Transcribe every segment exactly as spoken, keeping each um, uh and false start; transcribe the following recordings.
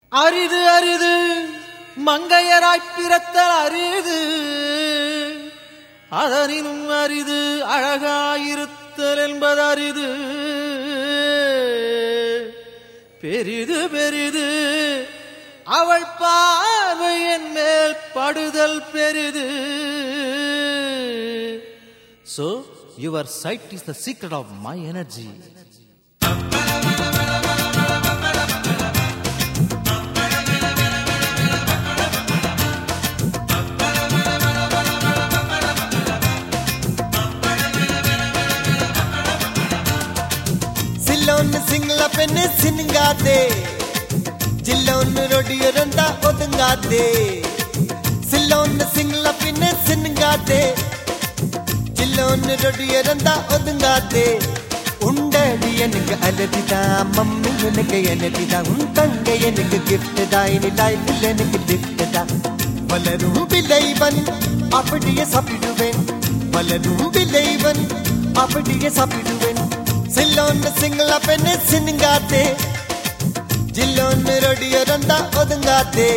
அரிது அரிது மங்கையராய்ப் பிறத்தல் அரிது, அதனினும் அரிது அழகாயிருத்தல் என்பது அரிது. பெரிது பெரிது அவள் பார்வை என் மேல் படுதல் பெரிது. So your sight is the secret of my energy. சில்லோன்னு Sinhala பெண்ணு சினுங்காதே, ஜில்லோன்னு ரொடியரண்டா ஒதுங்காதே. சில்லோன்னு சிங்கள பெண்ணு சினுங்காதே, ஜில்லோன்னு ரொடியரண்டா ஒதுங்காதே. உண்டடி எனக்கு அலதிதான், மம்மி எனக்கு எனதிதான், உன் தங்க எனக்கு கிஃப்ட் தான், இனி லைஃபில் எனக்கு கிஃப்ட் தான். வளரும் விளைவன் அப்படியே சாப்பிடுவேன், வளரும் விளைவன் அப்படியே சாப்பிடுவேன். சில்லோன்னு சிங்கள பெண்ணு சினுங்காதே, ஜில்லோன்னு ரொடியரண்டா ஒதுங்காதே.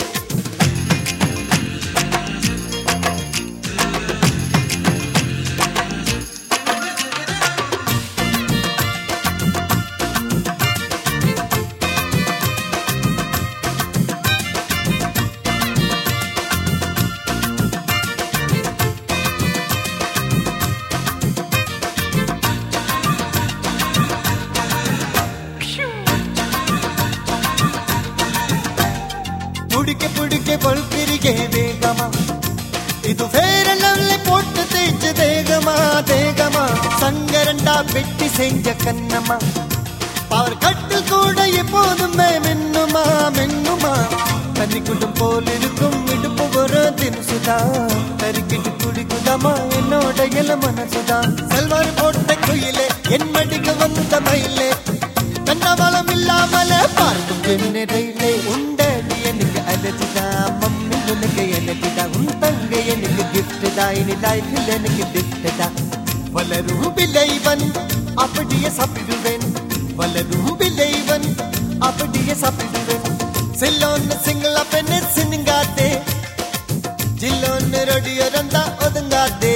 புடிக்க புடிக்க பொழுப்பிரிக்கே வேகமா, இது வேற லெவல்ல போட்டு தேய்ச்ச தேகமா தேகமா. சங்கரண்டா வெட்டி செஞ்ச கண்ணம்மா, பவர் கட்டில் கூட எப்போதுமே மின்னுமா மின்னுமா. தண்ணி குண்டும் போல் இருக்கும் இடுப்பு ஒரு தினுசுதா, தறிக்கிட்டு குடிக்குதாமா என்னோட இல மனசுதா. செல்வார் போட்ட குயிலே என் மடிக்கு வந்த மயிலே, கண்ணவளம் இல்லாமலே பார்க்கும் என்னிடையிலே. உண்டடி எனக்கு அலஜிதான், மம்மி உனக்கு எனக்குதான், உன் தங்க எனக்கு கிஃப்ட் தான், இனி லைஃபில் எனக்கு கிஃப்ட் தான். வளரும் விளைவன் அப்படியே சாப்பிடுவேன், வளரும் விளைவன் அப்படியே சாப்பிடுவேன். சில்லோன்னு சிங்கள பெண்ணு சினுங்காதே, ஜில்லோன்னு ரொடியரண்டா ஒதுங்காதே.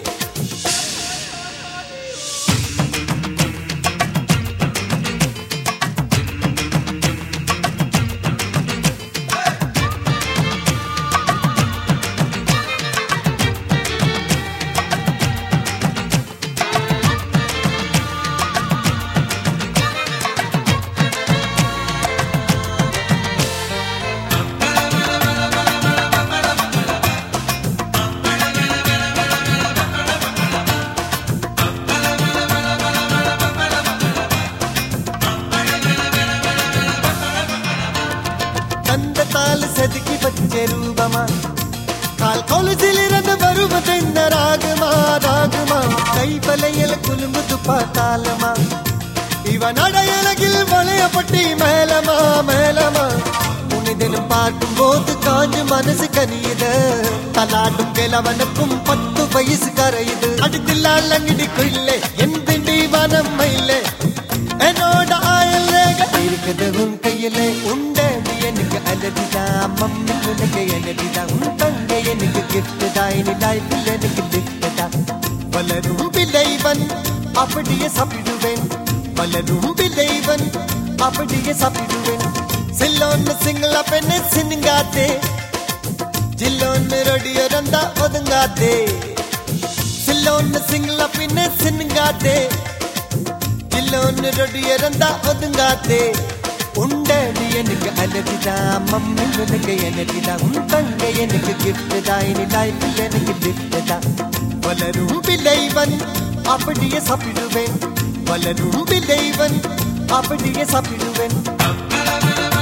தந்தத்தால் செதுக்கி வச்ச ரூபமா, கால் கொலுசிலிருந்து வருவதென்ன ராகுமா ராகுமா. கைவலையில குலும்புது பார்த்தாலமா, இவன் அடையலகில் வளையப்பட்டி மேலமா மேலமா. புனிதனும் பார்க்கும் போது காஞ்சு மனசு கனியுத, தலாடும் கிழவனுக்கும் பத்து வயசு கரையுது. அடுத்தில்லால் அங்கிடிக்கும் இல்லை என் திண்டி வனம் இல்லை, என்னோட ஆயல் ரேக இருக்குது உன் கையிலே. உண்டடி எனக்கு அலதிதான், மம்மி உனக்கு எனதிதான், உன் தங்க எனக்கு கிஃப்ட் தான், இனி லைஃபில் எனக்கு கிஃப்ட் தான். வளரும் விளைவன் அப்படியே சாப்பிடுவேன், வளரும் விளைவன் அப்படியே சாப்பிடுவேன். சில்லோன்னு சிங்கள பெண்ணு சினுங்காதே, ஜில்லோன்னு ரொடியரண்டா ஒதுங்காதே. சில்லோன்னு சிங்கள பெண்ணு சினுங்காதே, ஜில்லோன்னு ரொடியரண்டா ஒதுங்காதே. உண்டடி எனக்கு அலதிதான், மம்மி உனக்கு எனதிதான், உன் தங்க எனக்கு கிஃப்ட் தான், இனி லைஃபில் எனக்கு கிஃப்ட் தான். வளரும் விளைவன் அப்படியே சாப்பிடுவேன், வளரும் விளைவன் அப்படியே சாப்பிடுவேன்.